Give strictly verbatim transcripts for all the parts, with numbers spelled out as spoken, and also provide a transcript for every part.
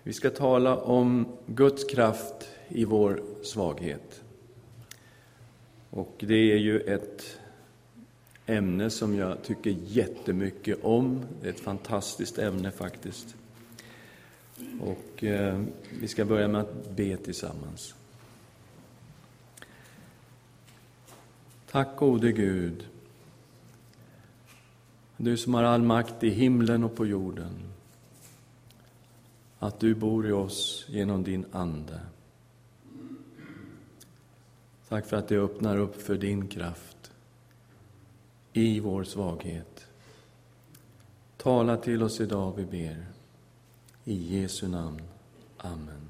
Vi ska tala om Guds kraft i vår svaghet. Och det är ju ett ämne som jag tycker jättemycket om. Det är ett fantastiskt ämne faktiskt. Och eh, vi ska börja med att be tillsammans. Tack gode Gud, du som har all makt i himlen och på jorden, att du bor i oss genom din ande. Tack för att det öppnar upp för din kraft i vår svaghet. Tala till oss idag, vi ber. I Jesu namn. Amen.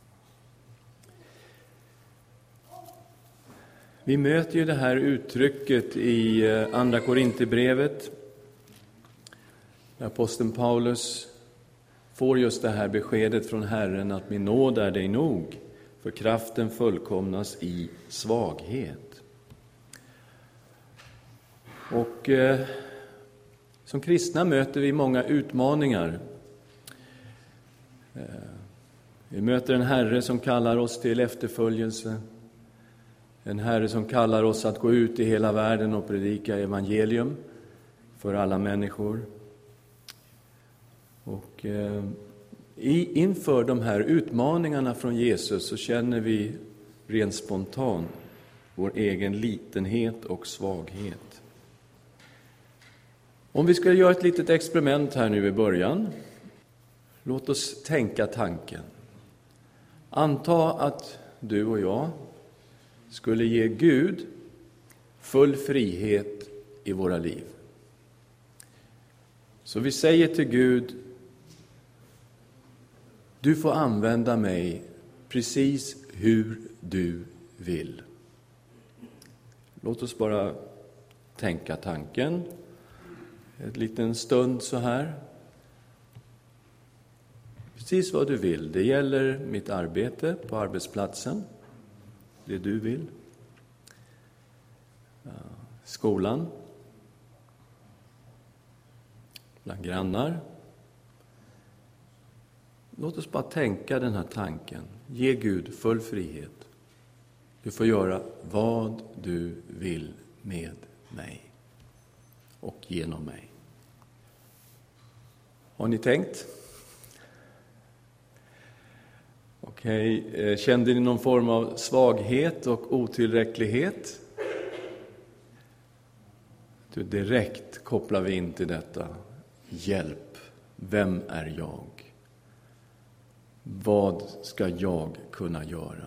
Vi möter ju det här uttrycket i andra Korinthierbrevet. Aposteln Paulus får just det här beskedet från Herren att min nåd är dig nog, för kraften fullkomnas i svaghet. Och eh, som kristna möter vi många utmaningar. Eh, vi möter en Herre som kallar oss till efterföljelse. En Herre som kallar oss att gå ut i hela världen och predika evangelium för alla människor. Och eh, i, inför de här utmaningarna från Jesus så känner vi rent spontant vår egen litenhet och svaghet. Om vi ska göra ett litet experiment här nu i början. Låt oss tänka tanken. Anta att du och jag skulle ge Gud full frihet i våra liv. Så vi säger till Gud: du får använda mig precis hur du vill. Låt oss bara tänka tanken en liten stund så här. Precis vad du vill. Det gäller mitt arbete på arbetsplatsen. Det du vill. Skolan. Bland grannar. Låt oss bara tänka den här tanken. Ge Gud full frihet. Du får göra vad du vill med mig och genom mig. Har ni tänkt? Okej, kände ni någon form av svaghet och otillräcklighet? Du, direkt kopplar vi in till detta. Hjälp, vem är jag? Vad ska jag kunna göra?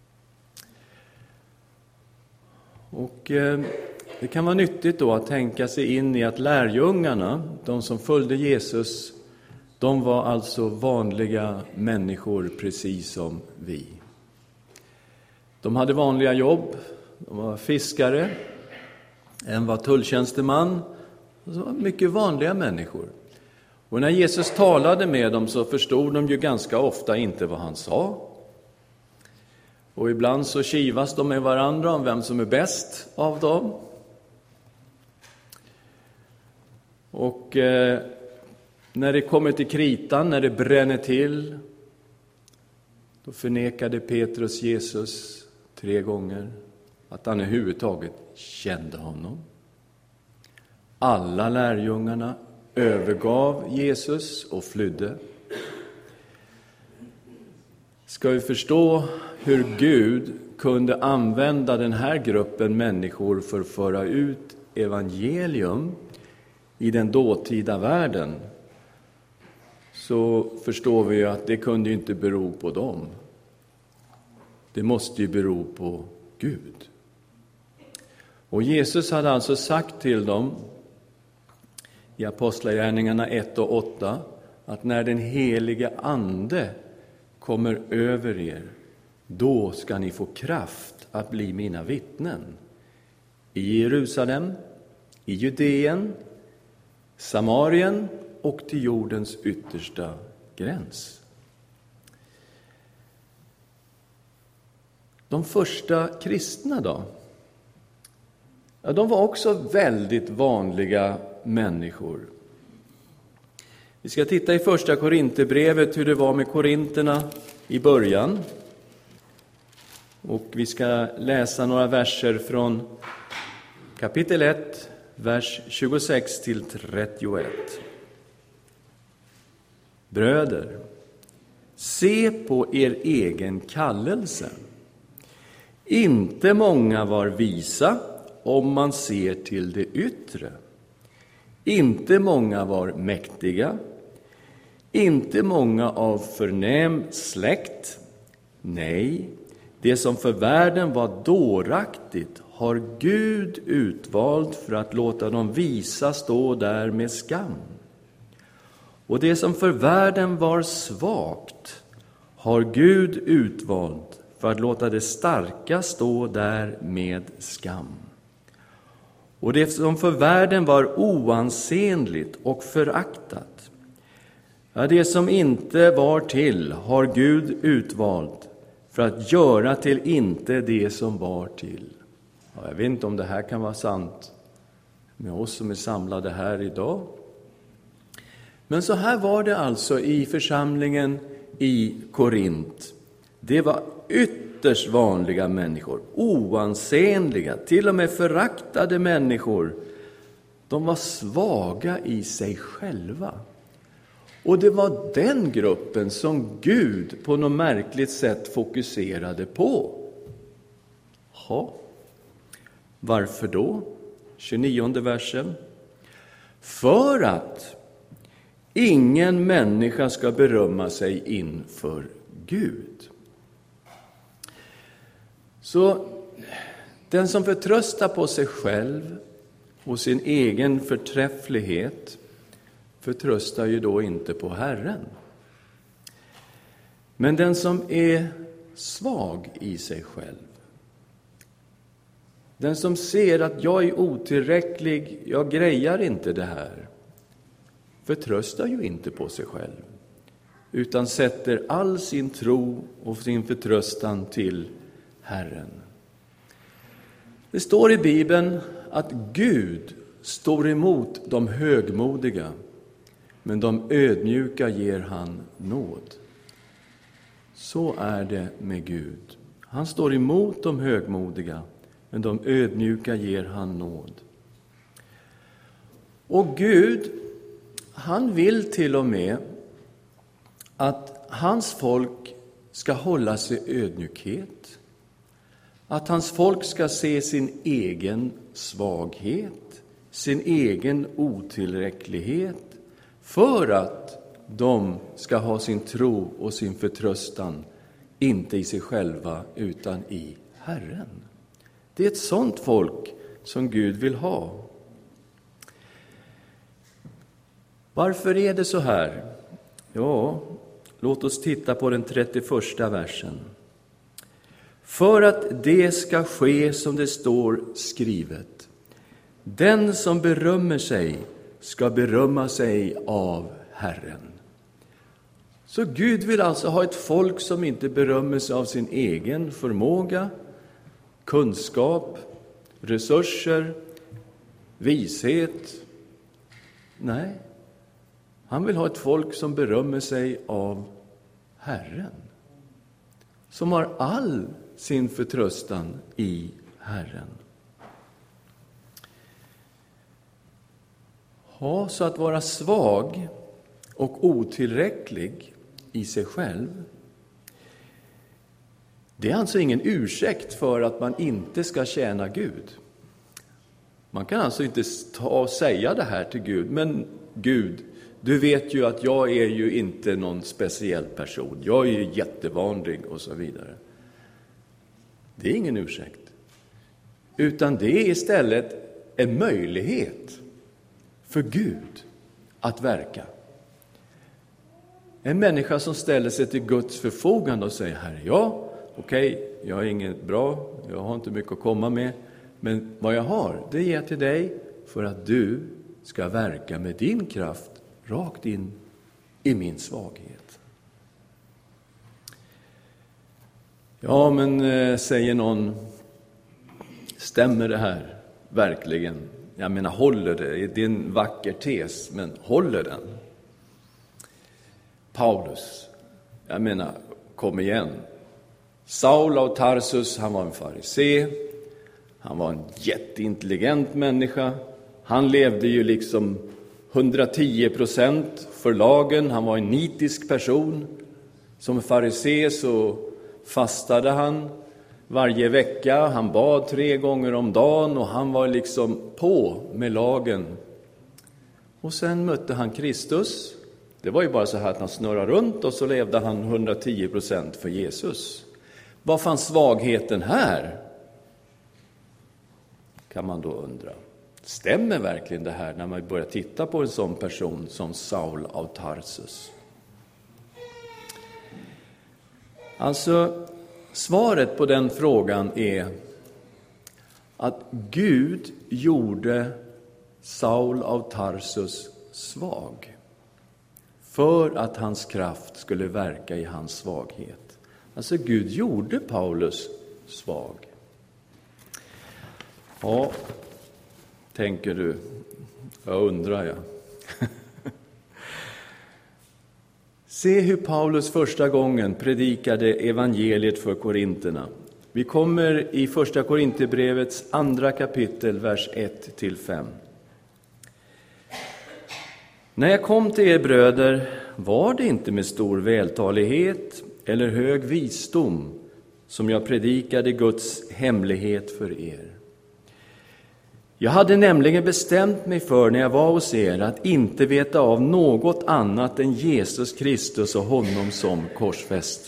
Och eh, det kan vara nyttigt då att tänka sig in i att lärjungarna, de som följde Jesus, de var alltså vanliga människor precis som vi. De hade vanliga jobb, de var fiskare, en var tulltjänsteman, de var mycket vanliga människor. Och när Jesus talade med dem så förstod de ju ganska ofta inte vad han sa. Och ibland så kivas de med varandra om vem som är bäst av dem. Och eh, när det kommer till kritan, när det bränner till, då förnekade Petrus Jesus tre gånger att han överhuvudtaget kände honom. Alla lärjungarna övergav Jesus och flydde. Ska vi förstå hur Gud kunde använda den här gruppen människor för att föra ut evangelium i den dåtida världen, så förstår vi ju att det kunde inte bero på dem. Det måste ju bero på Gud. Och Jesus hade alltså sagt till dem i Apostlagärningarna ett och åtta att när den heliga ande kommer över er, då ska ni få kraft att bli mina vittnen i Jerusalem, i Judeen, Samarien och till jordens yttersta gräns. De första kristna då? Ja, de var också väldigt vanliga människor. Vi ska titta i första Korinthierbrevet hur det var med korinterna i början. Och vi ska läsa några verser från kapitel ett, vers tjugosex till trettioett. Bröder, se på er egen kallelse. Inte många var visa om man ser till det yttre. Inte många var mäktiga. Inte många av förnäm släkt. Nej, det som för världen var dåraktigt har Gud utvalt för att låta dem visa stå där med skam. Och det som för världen var svagt har Gud utvalt för att låta det starka stå där med skam. Och det som för världen var oansenligt och föraktat, ja, det som inte var till har Gud utvalt för att göra till inte det som var till. Ja, jag vet inte om det här kan vara sant med oss som är samlade här idag. Men så här var det alltså i församlingen i Korint. Det var ytterst vanliga människor, oansenliga, till och med föraktade människor. De var svaga i sig själva. Och det var den gruppen som Gud på något märkligt sätt fokuserade på. Ja, varför då? tjugonionde versen. För att ingen människa ska berömma sig inför Gud. Så den som förtröstar på sig själv och sin egen förträfflighet förtröstar ju då inte på Herren. Men den som är svag i sig själv, den som ser att jag är otillräcklig, jag grejar inte det här, förtröstar ju inte på sig själv, utan sätter all sin tro och sin förtröstan till Herren. Det står i Bibeln att Gud står emot de högmodiga, men de ödmjuka ger han nåd. Så är det med Gud. Han står emot de högmodiga, men de ödmjuka ger han nåd. Och Gud, han vill till och med att hans folk ska hålla sig ödmjukhet. Att hans folk ska se sin egen svaghet, sin egen otillräcklighet, för att de ska ha sin tro och sin förtröstan inte i sig själva utan i Herren. Det är ett sånt folk som Gud vill ha. Varför är det så här? Ja, låt oss titta på den trettioförsta versen. För att det ska ske som det står skrivet. Den som berömmer sig ska berömma sig av Herren. Så Gud vill alltså ha ett folk som inte berömmer sig av sin egen förmåga, kunskap, resurser, vishet. Nej, han vill ha ett folk som berömmer sig av Herren. Som har all sin förtröstan i Herren. Ja, så att vara svag och otillräcklig i sig själv, det är alltså ingen ursäkt för att man inte ska tjäna Gud. Man kan alltså inte ta och säga det här till Gud. Men Gud, du vet ju att jag är ju inte någon speciell person. Jag är ju jättevanlig och så vidare. Det är ingen ursäkt. Utan det är istället en möjlighet för Gud att verka. En människa som ställer sig till Guds förfogande och säger, Herre, ja, okej, okay, jag är inget bra, jag har inte mycket att komma med, men vad jag har, det ger jag till dig för att du ska verka med din kraft rakt in i min svaghet. Ja, men äh, säger någon, stämmer det här verkligen? Jag menar, håller det? Det är en vacker tes, men håller den? Paulus, jag menar, kom igen. Saul av Tarsus, han var en farisé. Han var en jätteintelligent människa. Han levde ju liksom hundratio procent för lagen. Han var en nitisk person. Som farisé så fastade han varje vecka. Han bad tre gånger om dagen och han var liksom på med lagen. Och sen mötte han Kristus. Det var ju bara så här att han snurrade runt och så levde han hundratio procent för Jesus. Vad fanns svagheten här? Kan man då undra. Stämmer verkligen det här när man börjar titta på en sån person som Saul av Tarsus? Alltså, svaret på den frågan är att Gud gjorde Saul av Tarsus svag för att hans kraft skulle verka i hans svaghet. Alltså, Gud gjorde Paulus svag. Ja, tänker du. Jag undrar jag. Se hur Paulus första gången predikade evangeliet för korinterna. Vi kommer i första Korinthierbrevets andra kapitel, vers ett till fem. När jag kom till er bröder var det inte med stor vältalighet eller hög visdom som jag predikade Guds hemlighet för er. Jag hade nämligen bestämt mig för när jag var hos er att inte veta av något annat än Jesus Kristus och honom som korsfäst.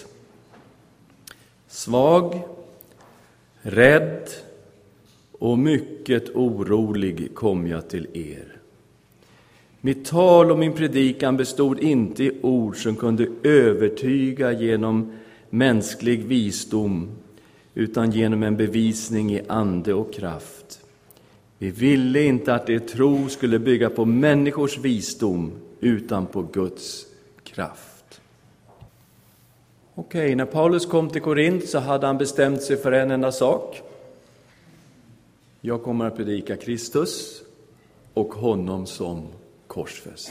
Svag, rädd och mycket orolig kom jag till er. Mitt tal och min predikan bestod inte i ord som kunde övertyga genom mänsklig visdom, utan genom en bevisning i ande och kraft. Vi ville inte att er tro skulle bygga på människors visdom, utan på Guds kraft. Okej, när Paulus kom till Korint så hade han bestämt sig för en enda sak. Jag kommer att predika Kristus och honom som korsfäst.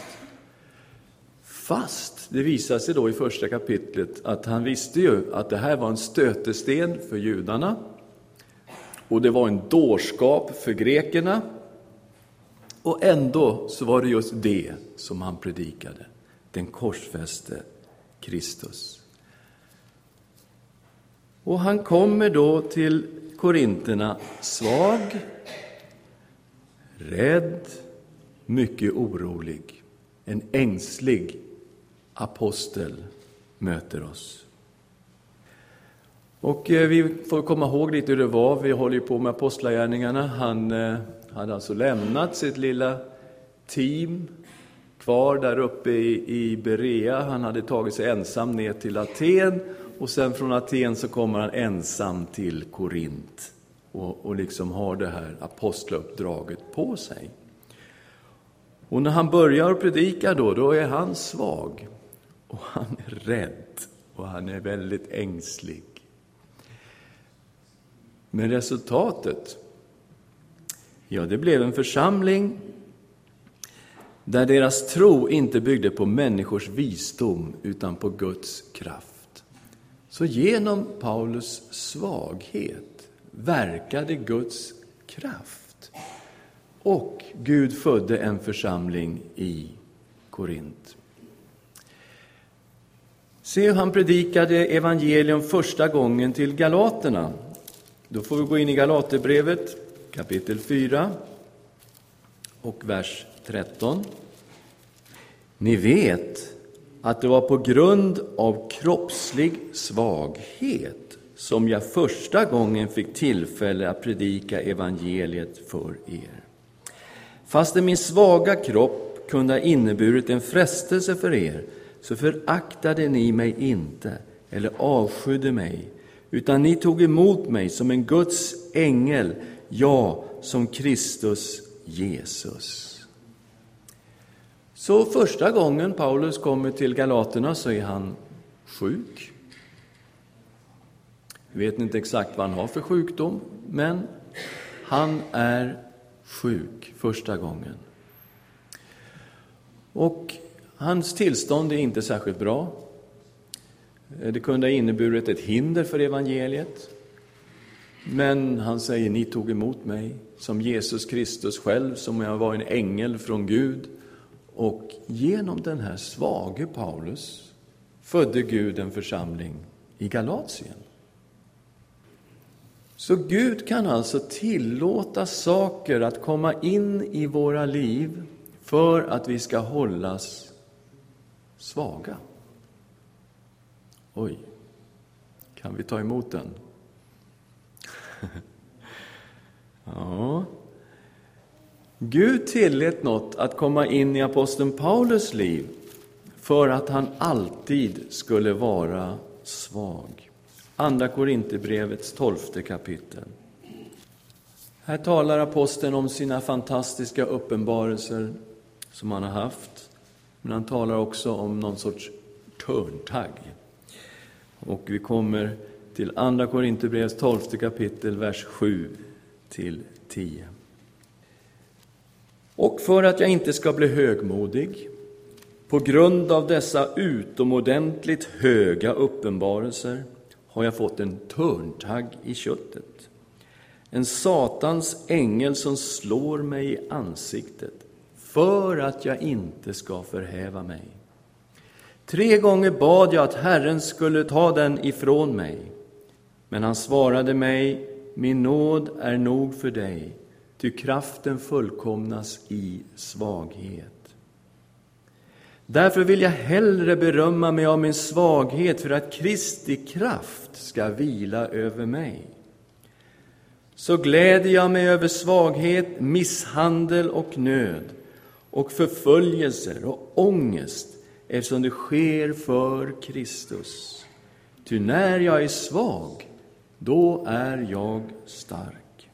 Fast det visar sig då i första kapitlet att han visste ju att det här var en stötesten för judarna. Och det var en dårskap för grekerna. Och ändå så var det just det som han predikade. Den korsfäste Kristus. Och han kommer då till korinterna svag, rädd, mycket orolig. En ängslig apostel möter oss. Och eh, vi får komma ihåg lite hur det var. Vi håller ju på med apostlagärningarna. Han eh, hade alltså lämnat sitt lilla team kvar där uppe i, i Berea. Han hade tagit sig ensam ner till Aten. Och sen från Aten så kommer han ensam till Korint. Och, och liksom har det här apostlauppdraget på sig. Och när han börjar predika då, då är han svag. Och han är rädd. Och han är väldigt ängslig. Men resultatet, ja, det blev en församling där deras tro inte byggde på människors visdom utan på Guds kraft. Så genom Paulus svaghet verkade Guds kraft. Och Gud födde en församling i Korint. Se hur han predikade evangelium första gången till galaterna. Då får vi gå in i Galaterbrevet kapitel fyra och vers tretton. Ni vet att det var på grund av kroppslig svaghet som jag första gången fick tillfälle att predika evangeliet för er. Fastän min svaga kropp kunde ha inneburit en frestelse för er, så föraktade ni mig inte eller avskydde mig, utan ni tog emot mig som en Guds ängel, ja, som Kristus Jesus. Så första gången Paulus kommer till Galaterna så är han sjuk. Vi vet inte exakt vad han har för sjukdom, men han är sjuk första gången. Och Hans tillstånd är inte särskilt bra. Det kunde ha inneburit ett hinder för evangeliet. Men han säger, ni tog emot mig som Jesus Kristus själv, som jag var en ängel från Gud. Och genom den här svage Paulus födde Gud en församling i Galatien. Så Gud kan alltså tillåta saker att komma in i våra liv för att vi ska hållas svaga. Oj, kan vi ta emot den? Ja. Gud tillät något att komma in i aposteln Paulus liv för att han alltid skulle vara svag. Andra Korinthierbrevets tolfte kapitel. Här talar aposteln om sina fantastiska uppenbarelser som han har haft. Men han talar också om någon sorts törntagg. Och vi kommer till Andra Korinthierbrevets tolfte kapitel, vers sju till tio. Och för att jag inte ska bli högmodig, på grund av dessa utomordentligt höga uppenbarelser, har jag fått en törntagg i köttet. En satans ängel som slår mig i ansiktet, för att jag inte ska förhäva mig. Tre gånger bad jag att Herren skulle ta den ifrån mig. Men han svarade mig, min nåd är nog för dig, ty kraften fullkomnas i svaghet. Därför vill jag hellre berömma mig av min svaghet, för att Kristi kraft ska vila över mig. Så gläder jag mig över svaghet, misshandel och nöd, och förföljelser och ångest, eftersom det sker för Kristus. Ty när jag är svag, då är jag stark.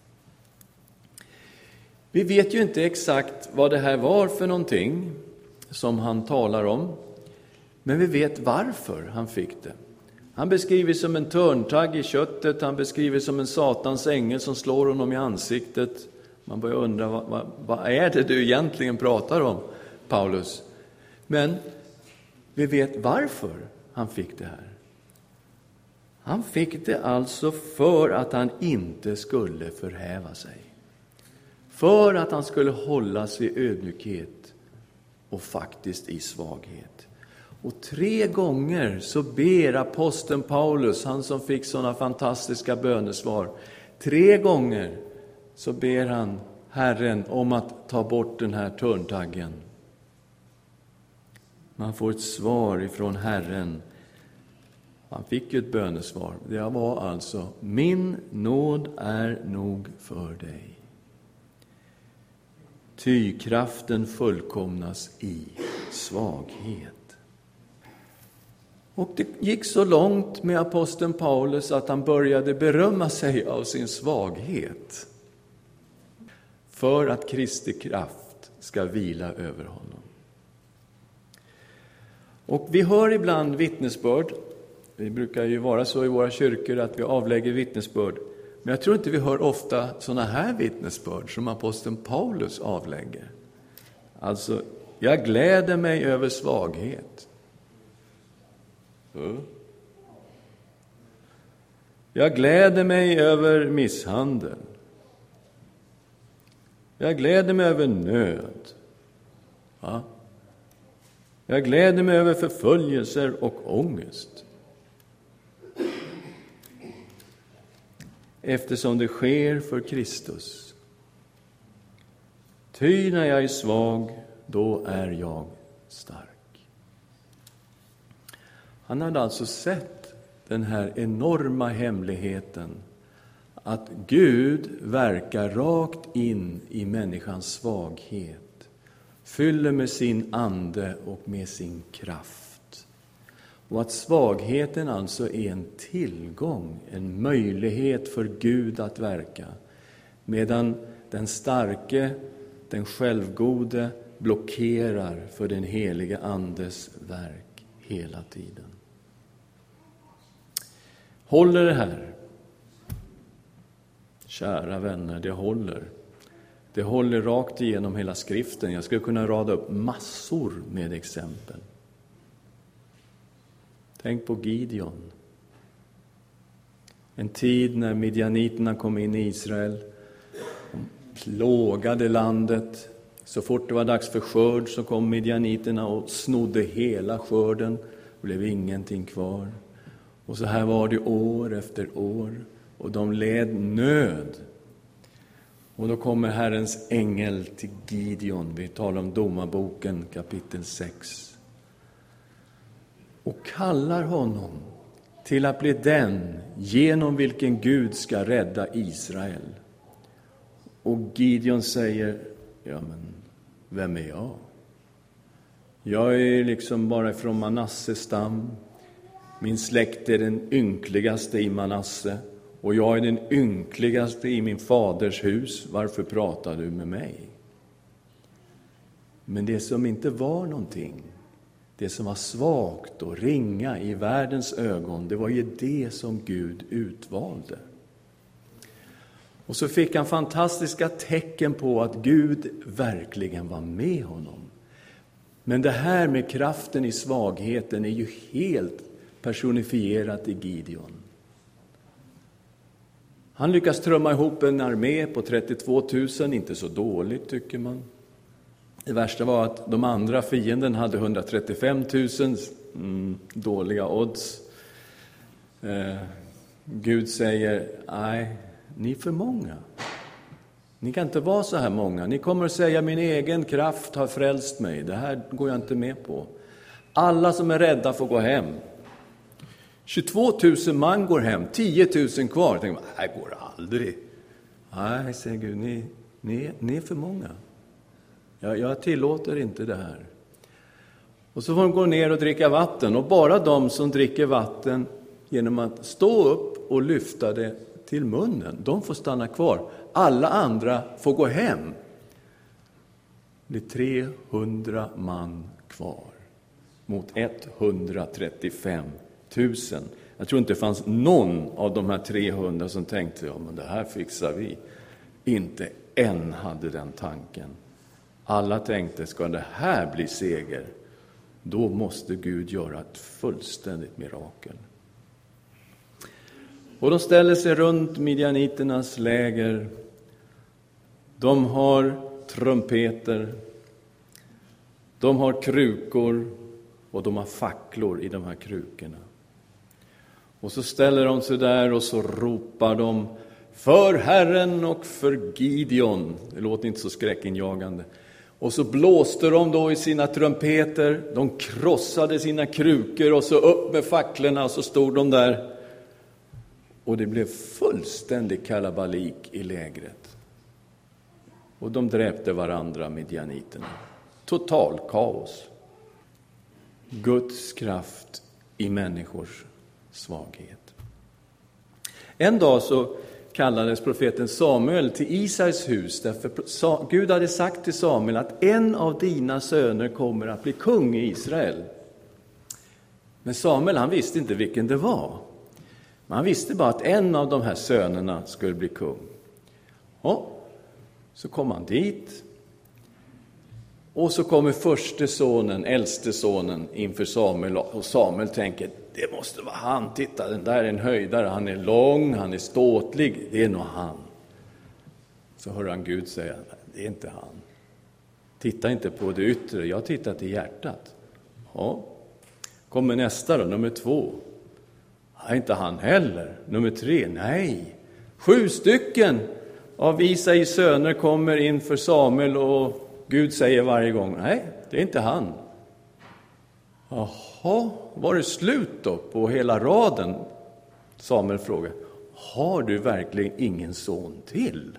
Vi vet ju inte exakt vad det här var för någonting som han talar om. Men vi vet varför han fick det. Han beskriver som en törntagg i köttet. Han beskriver som en satans ängel som slår honom i ansiktet. Man börjar undra, vad, vad, vad är det du egentligen pratar om, Paulus? Men vi vet varför han fick det här. Han fick det alltså för att han inte skulle förhäva sig. För att han skulle hållas i ödmjukhet och faktiskt i svaghet. Och tre gånger så ber aposteln Paulus, han som fick sådana fantastiska bönesvar, tre gånger så ber han Herren om att ta bort den här törntaggen. Man får ett svar ifrån Herren. Han fick ju ett bönesvar. Det var alltså, min nåd är nog för dig. Ty kraften fullkomnas i svaghet. Och det gick så långt med aposteln Paulus att han började berömma sig av sin svaghet. För att Kristi kraft ska vila över honom. Och vi hör ibland vittnesbörd. Vi brukar ju vara så i våra kyrkor att vi avlägger vittnesbörd. Men jag tror inte vi hör ofta såna här vittnesbörd som aposteln Paulus avlägger. Alltså, jag gläder mig över svaghet. Så. Jag gläder mig över misshandel. Jag gläder mig över nöd. Ja. Jag gläder mig över förföljelser och ångest. Eftersom det sker för Kristus. Ty när jag är svag, då är jag stark. Han hade alltså sett den här enorma hemligheten att Gud verkar rakt in i människans svaghet, fyller med sin ande och med sin kraft. Och att svagheten alltså är en tillgång, en möjlighet för Gud att verka, medan den starke, den självgode, blockerar för den heliga andes verk hela tiden. Håller det här? Kära vänner, det håller. Det håller rakt igenom hela skriften. Jag skulle kunna rada upp massor med exempel. Tänk på Gideon. En tid när midjaniterna kom in i Israel. De plågade landet. Så fort det var dags för skörd så kom midjaniterna och snodde hela skörden. Det blev ingenting kvar. Och så här var det år efter år. Och de led nöd. Och då kommer Herrens ängel till Gideon. Vi talar om Domarboken kapitel sex. Och kallar honom till att bli den genom vilken Gud ska rädda Israel. Och Gideon säger, ja men vem är jag? Jag är liksom bara från Manasse stam. Min släkt är den ynkligaste i Manasse. Och jag är den ynkligaste i min faders hus. Varför pratar du med mig? Men det som inte var någonting, det som var svagt och ringa i världens ögon, det var ju det som Gud utvalde. Och så fick han fantastiska tecken på att Gud verkligen var med honom. Men det här med kraften i svagheten är ju helt personifierat i Gideon. Han lyckas trumma ihop en armé på trettiotvå tusen, inte så dåligt tycker man. Det värsta var att de andra fienden hade hundratrettiofem tusen, mm, dåliga odds. Eh, Gud säger, nej, ni är för många. Ni kan inte vara så här många. Ni kommer att säga, min egen kraft har frälst mig. Det här går jag inte med på. Alla som är rädda får gå hem. tjugotvå tusen man går hem, tio tusen kvar. Tänker man, det här går aldrig. Nej, säger Gud, ni, ni, ni är för många. Jag, jag tillåter inte det här. Och så får de gå ner och dricka vatten. Och bara de som dricker vatten genom att stå upp och lyfta det till munnen, de får stanna kvar. Alla andra får gå hem. Det är trehundra man kvar mot etthundratrettiofem tusen. Jag tror inte det fanns någon av de här trehundra som tänkte, ja men det här fixar vi. Inte en hade den tanken. Alla tänkte, ska det här bli seger, då måste Gud göra ett fullständigt mirakel. Och de ställer sig runt midjaniternas läger. De har trumpeter, de har krukor och de har facklor i de här krukorna. Och så ställer de sig där och så ropar de, för Herren och för Gideon. Det låter inte så skräckinjagande. Och så blåste de då i sina trumpeter, de krossade sina krukor och så upp med facklorna och så stod de där. Och det blev fullständig kalabalik i lägret. Och de dräpte varandra, midjaniterna. Total kaos. Guds kraft i människors svaghet. En dag så kallades profeten Samuel till Isais hus. Därför Gud hade sagt till Samuel att en av dina söner kommer att bli kung i Israel. Men Samuel, han visste inte vilken det var. Men han visste bara att en av de här sönerna skulle bli kung. Och så kom han dit. Och så kommer förste sonen, äldste sonen inför Samuel. Och Samuel tänker, det måste vara han. Titta, den där är en höjdare. Han är lång, han är ståtlig. Det är nog han. Så hör han Gud säga, det är inte han. Titta inte på det yttre, jag tittar till hjärtat. Ja. Kommer nästa då, nummer två. Nej, inte han heller. Nummer tre, nej. Sju stycken av Isais söner kommer inför Samuel och Gud säger varje gång, nej, det är inte han. Jaha, var det slut då på hela raden? Samuel frågar, har du verkligen ingen son till?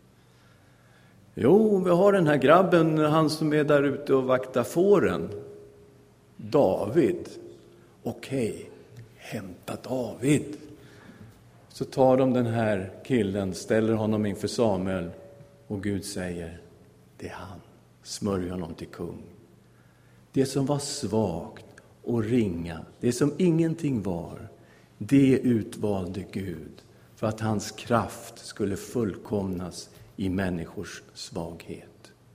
Jo, vi har den här grabben, han som är där ute och vaktar fåren. David. Okej, hämta David. Så tar de den här killen, ställer honom inför Samuel och Gud säger, det är han. Smörj honom till kung. Det som var svagt och ringa, det som ingenting var, det utvalde Gud för att hans kraft skulle fullkomnas i människors svaghet.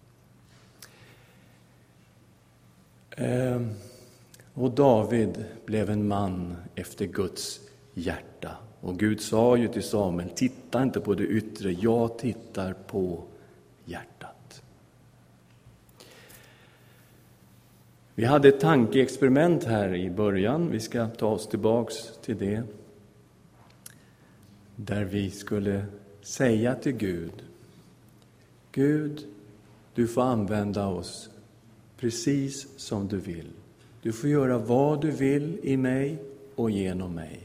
Och David blev en man efter Guds hjärta. Och Gud sa ju till Samuel, titta inte på det yttre, jag tittar på hjärtat. Vi hade ett tankeexperiment här i början, vi ska ta oss tillbaks till det. Där vi skulle säga till Gud, Gud, du får använda oss precis som du vill. Du får göra vad du vill i mig och genom mig.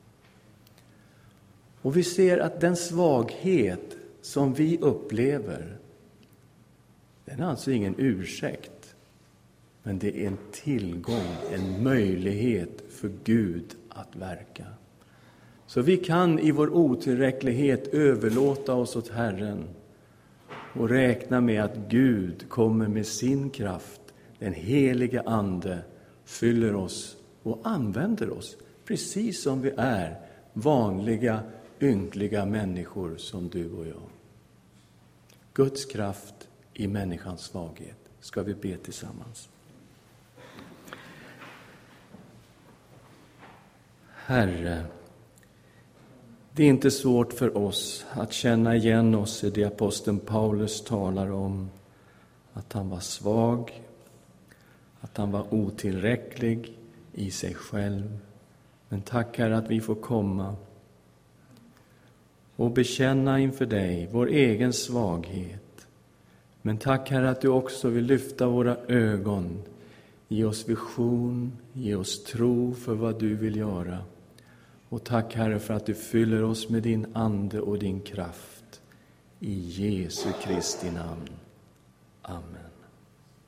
Och vi ser att den svaghet som vi upplever, den är alltså ingen ursäkt. Men det är en tillgång, en möjlighet för Gud att verka. Så vi kan i vår otillräcklighet överlåta oss åt Herren och räkna med att Gud kommer med sin kraft. Den helige Ande fyller oss och använder oss precis som vi är, vanliga, ynkliga människor som du och jag. Guds kraft i människans svaghet. Ska vi be tillsammans. Herre, det är inte svårt för oss att känna igen oss i det aposteln Paulus talar om, att han var svag, att han var otillräcklig i sig själv. Men tack Herre att vi får komma och bekänna inför dig vår egen svaghet. Men tack Herre att du också vill lyfta våra ögon, ge oss vision, ge oss tro för vad du vill göra. Och tack Herre för att du fyller oss med din ande och din kraft. I Jesu Kristi namn. Amen.